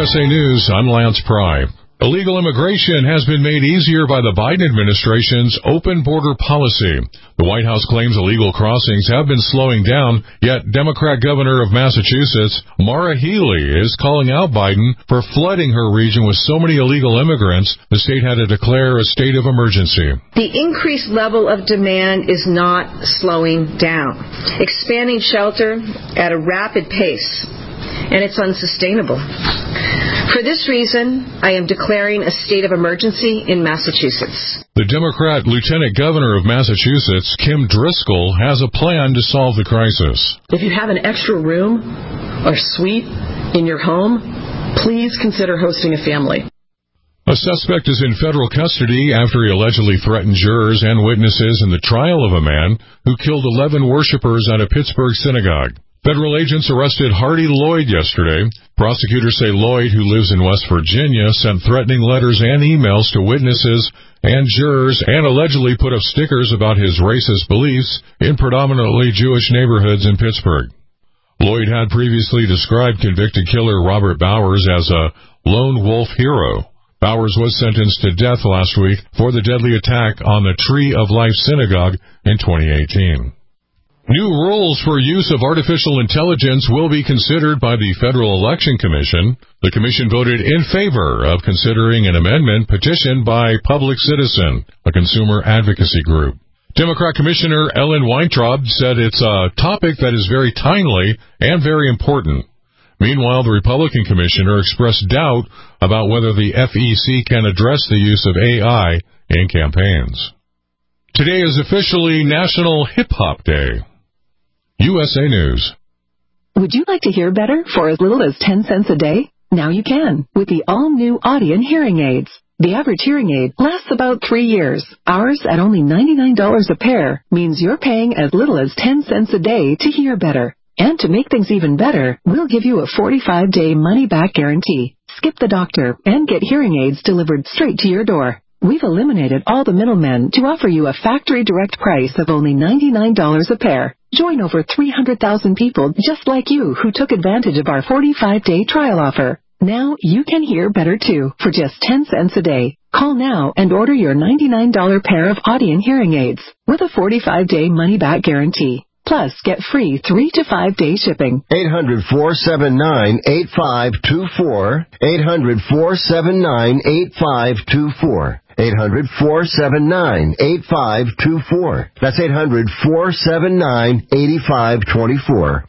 USA News, I'm Lance Pry. Illegal immigration has been made easier by the Biden administration's open border policy. The White House claims illegal crossings have been slowing down, yet Democrat governor of Massachusetts, Maura Healey, is calling out Biden for flooding her region with so many illegal immigrants, the state had to declare a state of emergency. The increased level of demand is not slowing down. Expanding shelter at a rapid pace, and it's unsustainable. For this reason, I am declaring a state of emergency in Massachusetts. The Democrat Lieutenant Governor of Massachusetts, Kim Driscoll, has a plan to solve the crisis. If you have an extra room or suite in your home, please consider hosting a family. A suspect is in federal custody after he allegedly threatened jurors and witnesses in the trial of a man who killed 11 worshipers at a Pittsburgh synagogue. Federal agents arrested Hardy Lloyd yesterday. Prosecutors say Lloyd, who lives in West Virginia, sent threatening letters and emails to witnesses and jurors and allegedly put up stickers about his racist beliefs in predominantly Jewish neighborhoods in Pittsburgh. Lloyd had previously described convicted killer Robert Bowers as a lone wolf hero. Bowers was sentenced to death last week for the deadly attack on the Tree of Life Synagogue in 2018. New rules for use of artificial intelligence will be considered by the Federal Election Commission. The commission voted in favor of considering an amendment petitioned by Public Citizen, a consumer advocacy group. Democrat Commissioner Ellen Weintraub said it's a topic that is very timely and very important. Meanwhile, the Republican commissioner expressed doubt about whether the FEC can address the use of AI in campaigns. Today is officially National Hip Hop Day. USA News. Would you like to hear better for as little as 10 cents a day? Now you can with the all-new Audien hearing aids. The average hearing aid lasts about 3 years. Ours at only $99 a pair means you're paying as little as 10 cents a day to hear better. And to make things even better, we'll give you a 45-day money-back guarantee. Skip the doctor and get hearing aids delivered straight to your door. We've eliminated all the middlemen to offer you a factory direct price of only $99 a pair. Join over 300,000 people just like you who took advantage of our 45-day trial offer. Now you can hear better too for just 10 cents a day. Call now and order your $99 pair of Audien hearing aids with a 45-day money-back guarantee. Plus, get free 3 to 5 day shipping. 800-479-8524. 800-479-8524. 800-479-8524. That's 800-479-8524.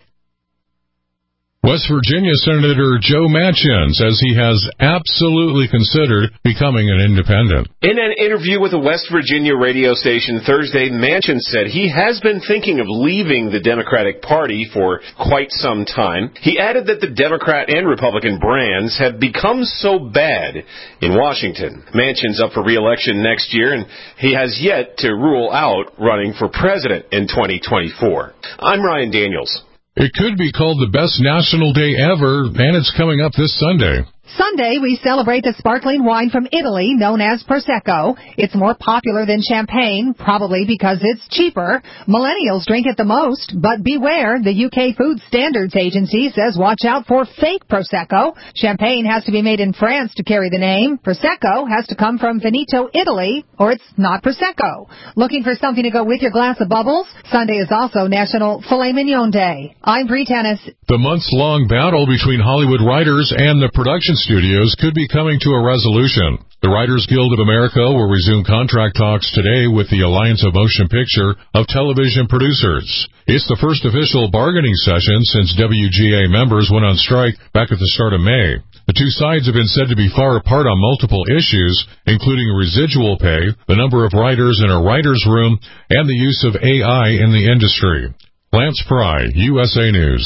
West Virginia Senator Joe Manchin says he has absolutely considered becoming an independent. In an interview with a West Virginia radio station Thursday, Manchin said he has been thinking of leaving the Democratic Party for quite some time. He added that the Democrat and Republican brands have become so bad in Washington. Manchin's up for re-election next year, and he has yet to rule out running for president in 2024. I'm Ryan Daniels. It could be called the best national day ever, and it's coming up this Sunday. Sunday, we celebrate the sparkling wine from Italy known as Prosecco. It's more popular than champagne, probably because it's cheaper. Millennials drink it the most, but beware, the UK Food Standards Agency says watch out for fake Prosecco. Champagne has to be made in France to carry the name. Prosecco has to come from Veneto, Italy, or it's not Prosecco. Looking for something to go with your glass of bubbles? Sunday is also National Filet Mignon Day. I'm Bree Tennis. The months-long battle between Hollywood writers and the production studios could be coming to a resolution. The Writers Guild of America will resume contract talks today with the Alliance of Motion Picture of Television Producers. It's the first official bargaining session since WGA members went on strike back at the start of May. The two sides have been said to be far apart on multiple issues, including residual pay, the number of writers in a writer's room, and the use of AI in the industry. Lance Pry, USA News.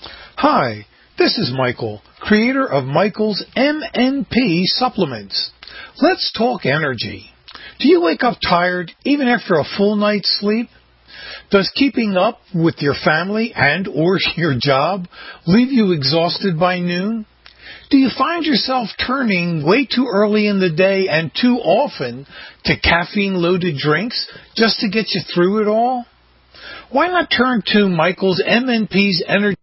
Hi, this is Michael, creator of Michael's MNP supplements. Let's talk energy. Do you wake up tired even after a full night's sleep? Does keeping up with your family and or your job leave you exhausted by noon? Do you find yourself turning way too early in the day and too often to caffeine-loaded drinks just to get you through it all? Why not turn to Michael's MNP's Energy